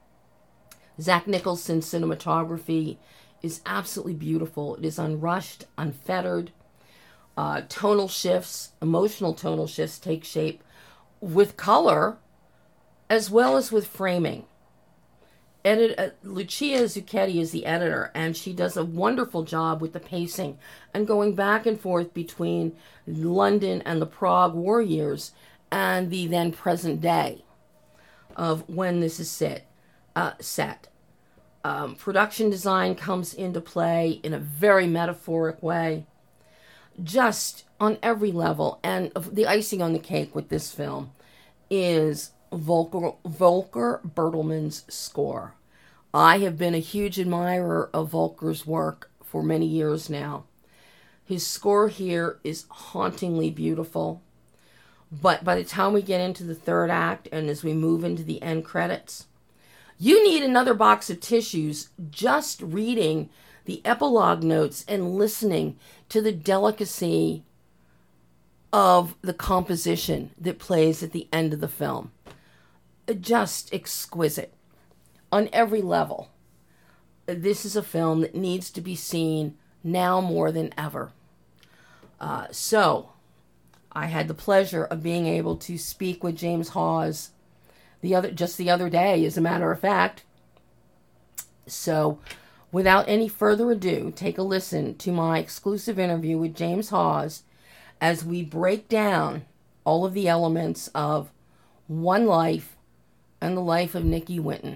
Zach Nicholson's cinematography is absolutely beautiful. It is unrushed, unfettered. Uh, tonal shifts, emotional tonal shifts take shape with color as well as with framing. Edit, uh, Lucia Zucchetti is the editor, and she does a wonderful job with the pacing and going back and forth between London and the Prague war years and the then present day of when this is set. Uh, set. Um, production design comes into play in a very metaphoric way, just on every level. And the icing on the cake with this film is Volker, Volker Bertelmann's score. I have been a huge admirer of Volker's work for many years now. His score here is hauntingly beautiful. But by the time we get into the third act and as we move into the end credits, you need another box of tissues just reading the epilogue notes and listening to the delicacy of the composition that plays at the end of the film. Just exquisite on every level. This is a film that needs to be seen now more than ever. Uh, so, I had the pleasure of being able to speak with James Hawes the other just the other day, as a matter of fact. So, without any further ado, take a listen to my exclusive interview with James Hawes as we break down all of the elements of One Life and the life of Nicky Winton.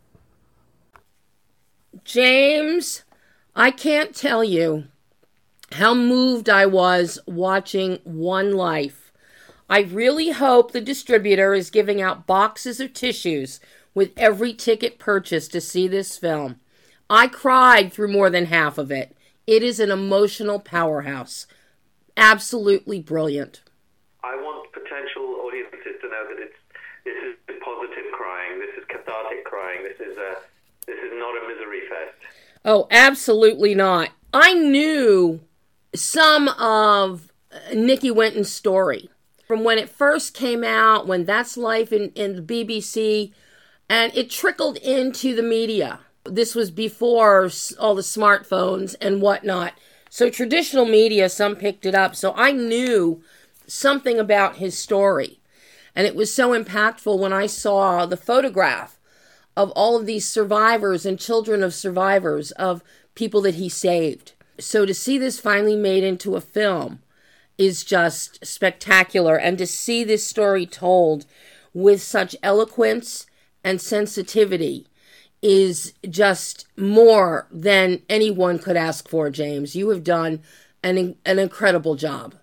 James, I can't tell you how moved I was watching One Life. I really hope the distributor is giving out boxes of tissues with every ticket purchased to see this film. I cried through more than half of it. It is an emotional powerhouse. Absolutely brilliant. I want potential audiences to know that it's this is positive crying, this is cathartic crying, this is a this is not a misery fest. Oh, absolutely not. I knew some of Nicky Winton's story from when it first came out, when That's Life in, in the B B C, and it trickled into the media. This was before all the smartphones and whatnot. So traditional media, some picked it up. So I knew something about his story. And it was so impactful when I saw the photograph of all of these survivors and children of survivors of people that he saved. So to see this finally made into a film is just spectacular. And to see this story told with such eloquence and sensitivity is just more than anyone could ask for, James. You have done an, an incredible job.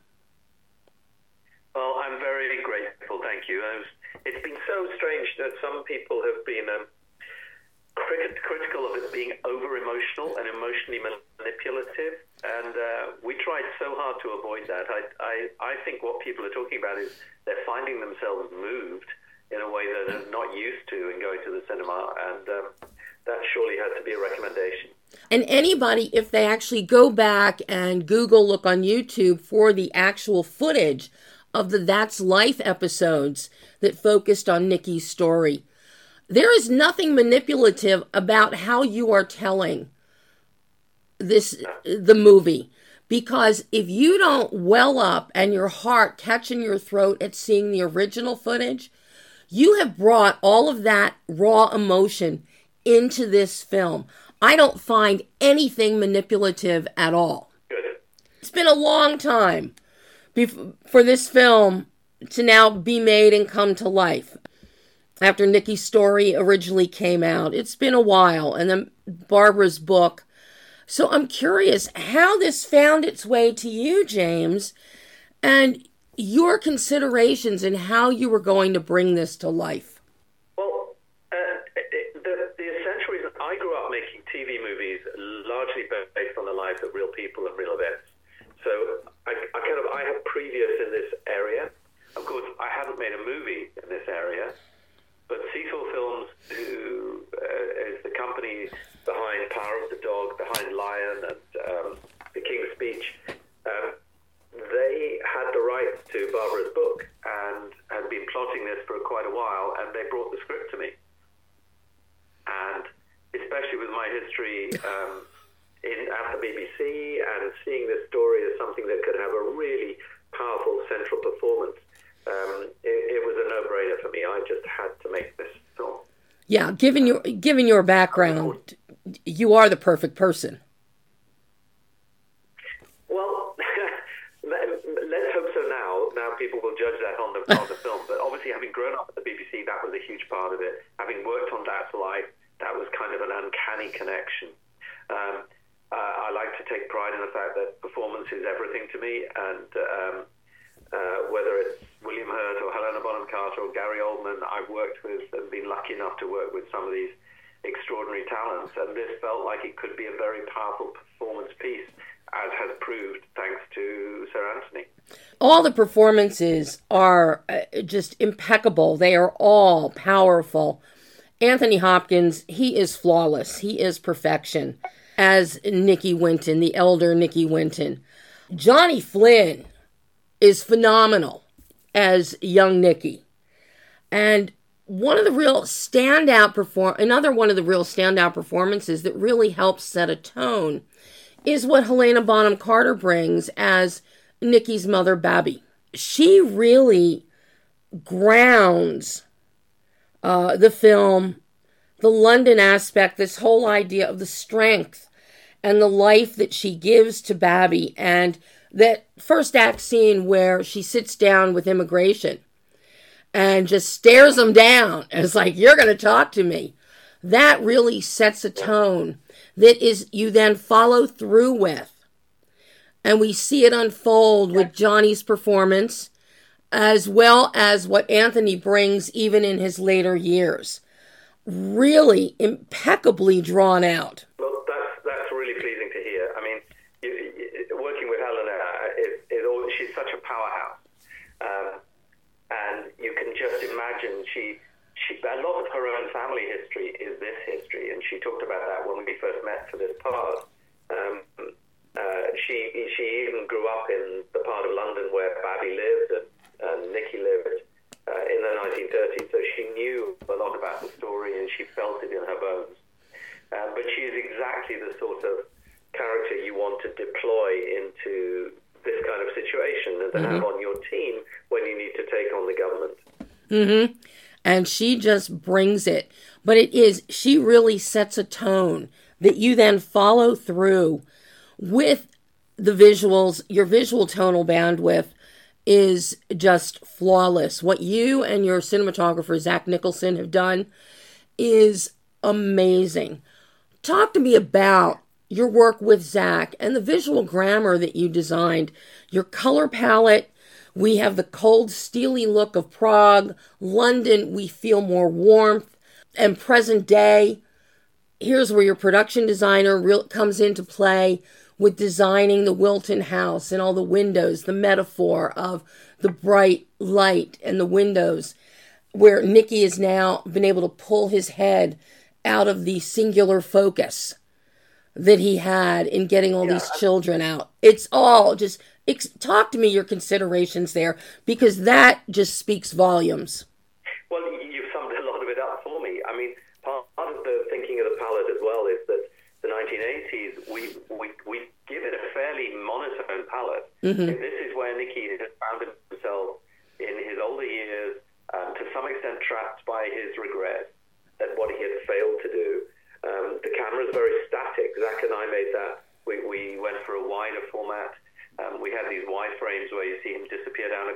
Well, I'm very grateful, thank you. It's been so strange that some people have been um, crit- critical of it being over-emotional and emotionally manipulative, and uh, we tried so hard to avoid that. I, I, I think what people are talking about is they're finding themselves moved in a way that they're not used to in going to the cinema, and um, that surely has to be a recommendation. And anybody, if they actually go back and Google, look on YouTube for the actual footage of the That's Life episodes that focused on Nicky's story, there is nothing manipulative about how you are telling this the movie. Because if you don't well up and your heart catch in your throat at seeing the original footage, you have brought all of that raw emotion into this film. I don't find anything manipulative at all. Good. It's been a long time bef- for this film to now be made and come to life. After Nikki's story originally came out, it's been a while, and then Barbara's book. So I'm curious how this found its way to you, James, and your considerations and how you were going to bring this to life. Well, uh, the, the essential reason I grew up making T V movies largely based on the lives of real people and real events. So I, I kind of I have previous in this area. Of course, I haven't made a movie in this area, but Cecil Films, who uh, is the company behind Power of the Dog, behind Lion, and um, The King's Speech, um, they had the rights to Barbara's book and had been plotting this for quite a while, and they brought the script to me. And especially with my history um, in at the B B C and seeing this story as something that could have a really powerful central performance, um, it, it was a no-brainer for me. I just had to make this film. Yeah, given your given your background, you are the perfect person. Well, let's hope so now. Now people will judge that on the on the film. But obviously, having grown up at the B B C, that was a huge part of it. Having worked on That's Life, that was kind of an uncanny connection. Um, uh, I like to take pride in the fact that performance is everything to me, and um, uh, whether it's William Hurt or Helena Bonham Carter or Gary Oldman, I've worked with and been lucky enough to work with some of these extraordinary talents, and this felt like it could be a very powerful performance piece, as has proved thanks to Sir Anthony. All the performances are just impeccable. They are all powerful. Anthony Hopkins, he is flawless. He is perfection as Nicky Winton, the elder Nicky Winton. Johnny Flynn is phenomenal as young Nicky. And one of the real standout perform another one of the real standout performances that really helps set a tone is what Helena Bonham Carter brings as Nicky's mother, Babby. She really grounds uh, the film, the London aspect, this whole idea of the strength and the life that she gives to Babby, and that first act scene where she sits down with immigration and just stares them down. And it's like, you're going to talk to me. That really sets a tone that is you then follow through with. And we see it unfold with Johnny's performance, as well as what Anthony brings even in his later years. Really impeccably drawn out. Well, that's, that's really pleasing to hear. I mean, you, you, working with Helena, is, is all, she's such a powerhouse. Um, and you can just imagine she... She, a lot of her own family history is this history, and she talked about that when we first met for this part. Um, uh, she she even grew up in the part of London where Babby lived and, and Nicky lived uh, in the nineteen thirties, so she knew a lot about the story and she felt it in her bones. Um, but she is exactly the sort of character you want to deploy into this kind of situation and to mm-hmm. have on your team when you need to take on the government. Mm-hmm. And she just brings it. But it is, she really sets a tone that you then follow through with the visuals. Your visual tonal bandwidth is just flawless. What you and your cinematographer, Zach Nicholson, have done is amazing. Talk to me about your work with Zach and the visual grammar that you designed, your color palette. We have the cold, steely look of Prague. London, we feel more warmth. And present day, here's where your production designer re- comes into play with designing the Wilton house and all the windows, the metaphor of the bright light and the windows, where Nicky has now been able to pull his head out of the singular focus that he had in getting all yeah, these children out. It's all just... Talk to me your considerations there, because that just speaks volumes. Well, you've summed a lot of it up for me. I mean, part of the thinking of the palette as well is that the nineteen eighties, we we, we give it a fairly monotone palette. Mm-hmm. This is where Nicky has found himself in his older years, um, to some extent trapped by his regret at what he had failed to do.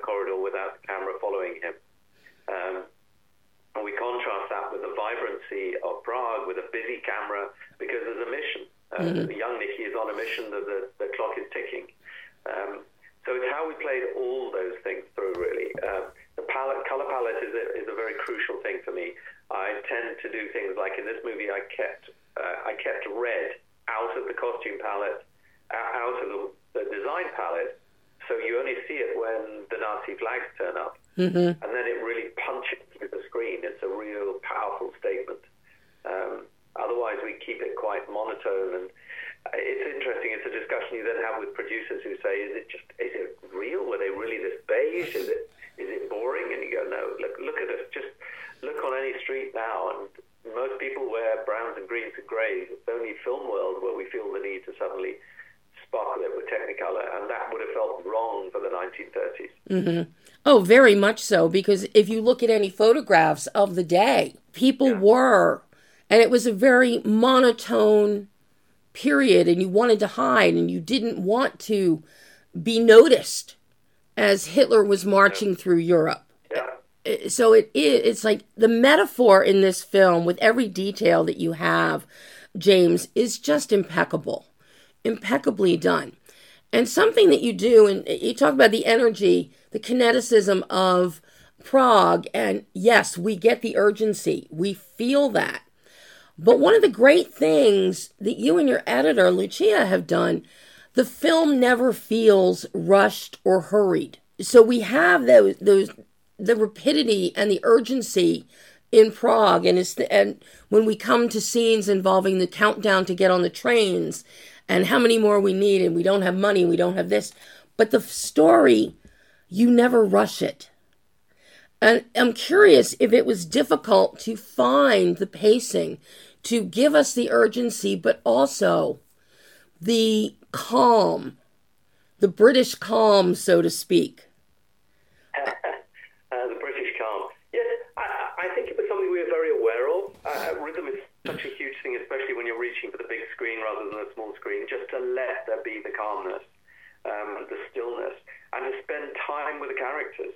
corridor without the camera following him. Um, and we contrast that with the vibrancy of Prague with a busy camera because there's a mission. Uh, mm-hmm. Young Nicky is on a mission that the, the clock is ticking. Um, so it's how we played all those things through, really. Um, the palette, color palette is a, is a very crucial thing for me. I tend to do things like in this movie, I kept uh, I kept red out of the costume palette, out of the, the design palette, so you only see it when the Nazi flags turn up. Mm-hmm. And then it really punches through the screen. It's a real powerful statement. Um, otherwise, we keep it quite monotone. And it's interesting. It's a discussion you then have with producers who say, is it just, is it real? Were they really this beige? Is it, is it boring? And you go, no, look, look at us. Just look on any street now. And most people wear browns and greens and greys. It's only film world where we feel the need to suddenly sparkle it with Technicolor, and that would have felt wrong for the nineteen thirties. Mm-hmm. Oh, very much so, because if you look at any photographs of the day, people yeah. were, and it was a very monotone period, and you wanted to hide, and you didn't want to be noticed as Hitler was marching yeah. through Europe. Yeah. So it is, it's like the metaphor in this film, with every detail that you have, James, is just impeccable. Impeccably done. And something that you do, and you talk about the energy, the kineticism of Prague, and yes, we get the urgency. We feel that. But one of the great things that you and your editor, Lucia, have done, the film never feels rushed or hurried. So we have those, those the rapidity and the urgency in Prague, and, it's the, and when we come to scenes involving the countdown to get on the trains, and how many more we need, and we don't have money, we don't have this. But the story, you never rush it. And I'm curious if it was difficult to find the pacing to give us the urgency, but also the calm, the British calm, so to speak. uh, the British calm. Yes, I, I think it was something we were very aware of. Uh, rhythm is such a huge thing, especially when you're reaching for the big screen rather than a small screen, just to let there be the calmness, um, the stillness, and to spend time with the characters.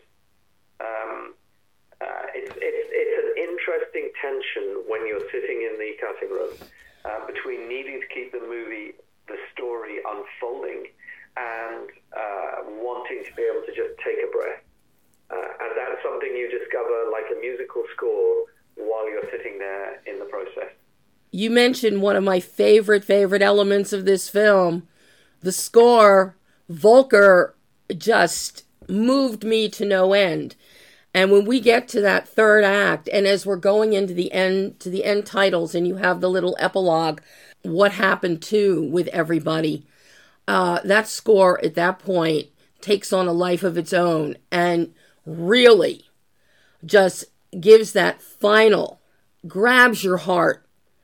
Um, uh, it's, it's, it's an interesting tension when you're sitting in the cutting room uh, between needing to keep the movie, the story unfolding, and uh, wanting to be able to just take a breath. Uh, and that's something you discover like a musical score while you're sitting there in the process. You mentioned one of my favorite, favorite elements of this film, the score. Volker just moved me to no end. And when we get to that third act, and as we're going into the end, to the end titles, and you have the little epilogue, what happened to with everybody, uh, that score at that point takes on a life of its own and really just gives that final, grabs your heart.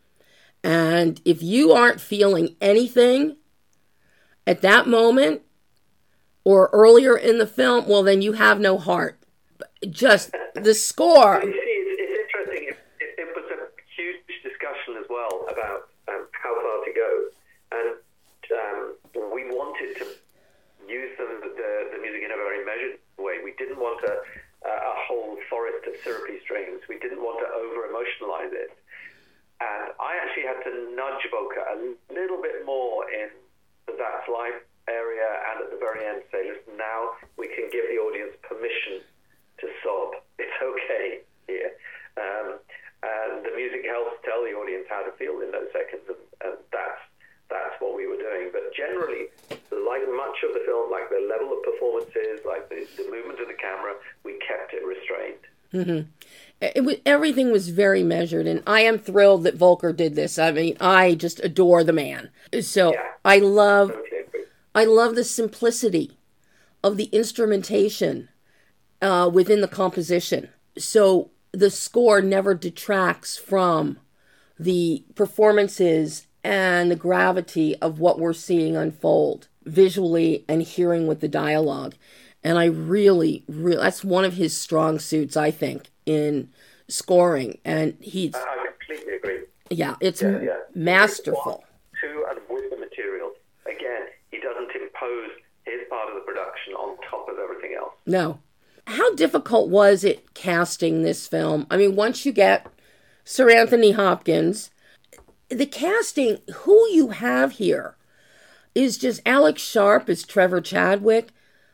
And if you aren't feeling anything at that moment or earlier in the film, well, then you have no heart. Just the score. You see, it's, it's interesting. It, it, it was a huge discussion as well about um, how far to go. And um, we wanted to use the, the, the music in a very measured way. We didn't want a, a whole forest of syrupy strings. We didn't want to over-emotionalize it. And I actually had to nudge Volker a little bit more in the That's Life area, and at the very end say, listen, now we can give the audience permission to sob. It's okay here. Um, and the music helps tell the audience how to feel in those seconds, and, and that's that's what we were doing. But generally, like much of the film, like the level of performances, like the, the movement of the camera, we kept it restrained. Mm-hmm. It was, everything was very measured, and I am thrilled that Volker did this. I mean, I just adore the man. So yeah. I love, I love the simplicity of the instrumentation uh, within the composition. So the score never detracts from the performances and the gravity of what we're seeing unfold visually and hearing with the dialogue. And I really, really, that's one of his strong suits, I think, in scoring. And he's... I completely agree. Yeah, it's yeah, yeah. masterful. To and with the material. Again, he doesn't impose his part of the production on top of everything else. No. How difficult was it casting this film? I mean, once you get Sir Anthony Hopkins, the casting, who you have here is just Alex Sharp as Trevor Chadwick.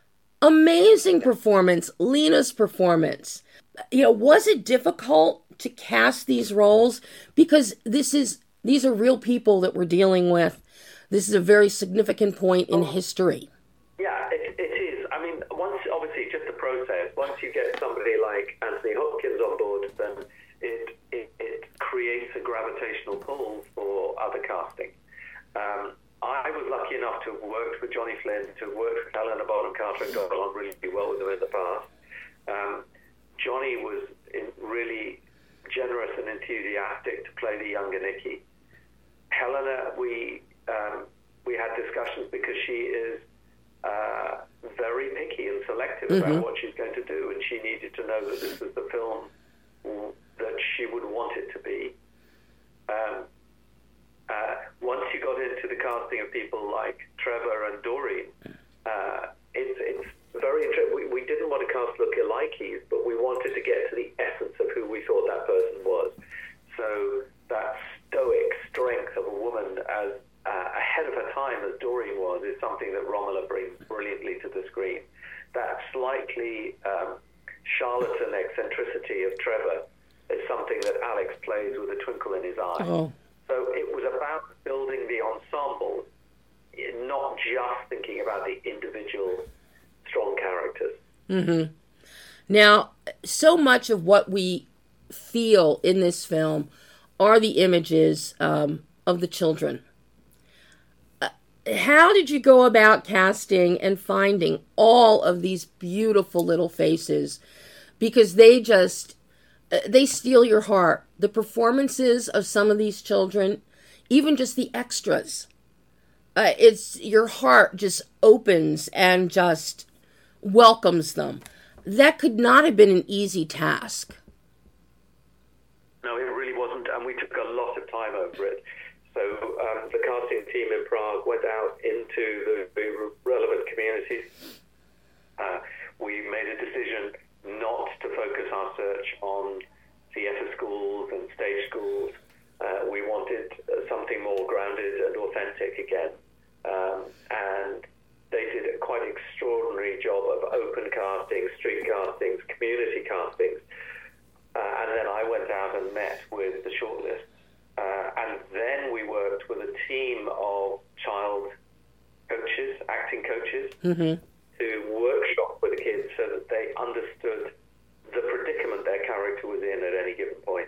Amazing performance. Lena's performance. You know, was it difficult to cast these roles? Because this is these are real people that we're dealing with. This is a very significant point in history. Yeah, it, it is. I mean, once obviously just the process. Once you get somebody like Anthony Hopkins on board, then it it, it creates a gravitational pull for other casting. Um, I was lucky enough to have worked with Johnny Flynn, to have worked with Helena Bonham Carter, and got on really well with them in the past. Um, Johnny was in really generous and enthusiastic to play the younger Nikki. Helena, we um, we had discussions because she is uh, very picky and selective mm-hmm. about what she's going to do, and she needed to know that this was the film that she would want it to be. Um, uh, once you got into the casting of people like Trevor and Doreen, uh, it's it's very interesting. We, we didn't want to cast lookalikes, but we wanted to get to the essence of who we thought that person was. So that stoic strength of a woman as uh, ahead of her time as Doreen was is something that Romola brings brilliantly to the screen. That slightly um, charlatan eccentricity of Trevor is something that Alex plays with a twinkle in his eye. Oh. So it was about building the ensemble, not just thinking about the individual strong characters. Mm-hmm. Now, so much of what we feel in this film are the images um, of the children. Uh, how did you go about casting and finding all of these beautiful little faces? Because they just, uh, they steal your heart. The performances of some of these children, even just the extras, uh, it's your heart just opens and just welcomes them. That could not have been an easy task. No, it really wasn't, and we took a lot of time over it. So um, the casting team in Prague went out into the, the relevant communities. Uh, we made a decision not to focus our search on theatre schools and stage schools. Uh, we wanted something more grounded and authentic again. Um, and they did a quite extraordinary job of open castings, street castings, community castings. Uh, and then I went out and met with the shortlist. Uh, and then we worked with a team of child coaches, acting coaches, mm-hmm. to workshop with the kids so that they understood the predicament their character was in at any given point.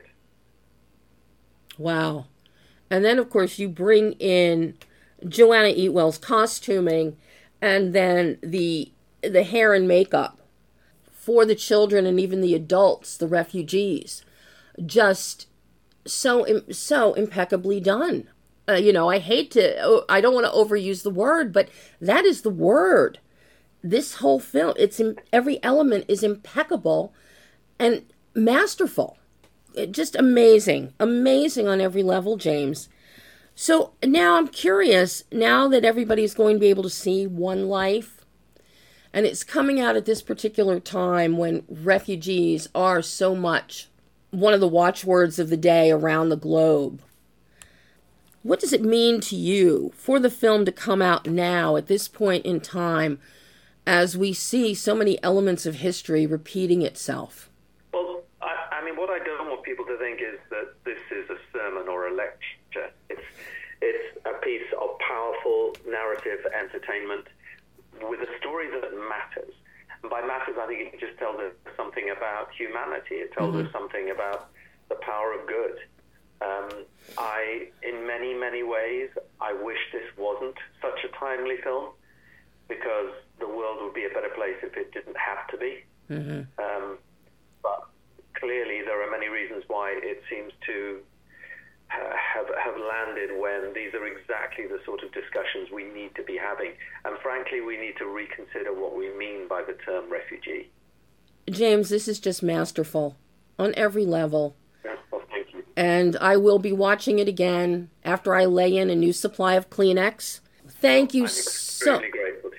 Wow. And then, of course, you bring in Joanna Eatwell's costuming and then the the hair and makeup for the children and even the adults, the refugees. Just so so impeccably done. Uh, you know, I hate to, I don't want to overuse the word, but that is the word. This whole film, it's every element is impeccable and masterful. It, just amazing, amazing on every level, James. So now I'm curious, now that everybody's going to be able to see One Life, and it's coming out at this particular time when refugees are so much one of the watchwords of the day around the globe. What does it mean to you for the film to come out now at this point in time as we see so many elements of history repeating itself? Well, I, I mean, what I don't want people to think is that this is a sermon or a lecture. It's it's a piece of powerful narrative entertainment with a story that matters. And by matters, I think it just tells us something about humanity. It tells mm-hmm. us something about the power of good. Um, I, in many, many ways, I wish this wasn't such a timely film, because the world would be a better place if it didn't have to be. Mm-hmm. Um, but clearly there are many reasons why it seems to uh, have have landed when these are exactly the sort of discussions we need to be having. And frankly, we need to reconsider what we mean by the term refugee. James, this is just masterful on every level. Yeah, well, thank you. And I will be watching it again after I lay in a new supply of Kleenex. Thank you I'm so extremely grateful to you.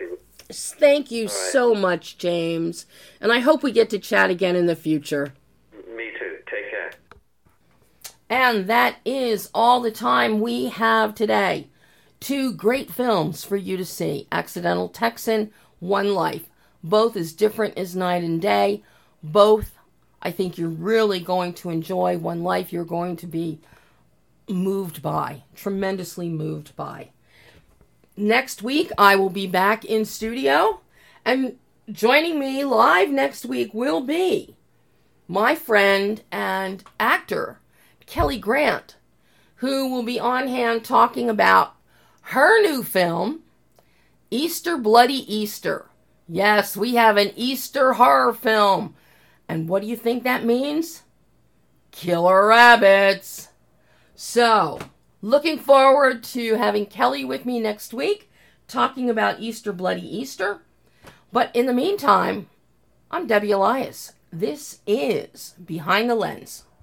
Thank you right. so much, James. And I hope we get to chat again in the future. Me too. Take care. And that is all the time we have today. Two great films for you to see. Accidental Texan, One Life. Both as different as night and day. Both, I think you're really going to enjoy. One Life you're going to be moved by. Tremendously moved by. Next week, I will be back in studio. And joining me live next week will be my friend and actor, Kelly Grant, who will be on hand talking about her new film, Easter Bloody Easter. Yes, we have an Easter horror film. And what do you think that means? Killer rabbits. So, looking forward to having Kelly with me next week, talking about Easter Bloody Easter. But in the meantime, I'm Debbie Elias. This is Behind the Lens.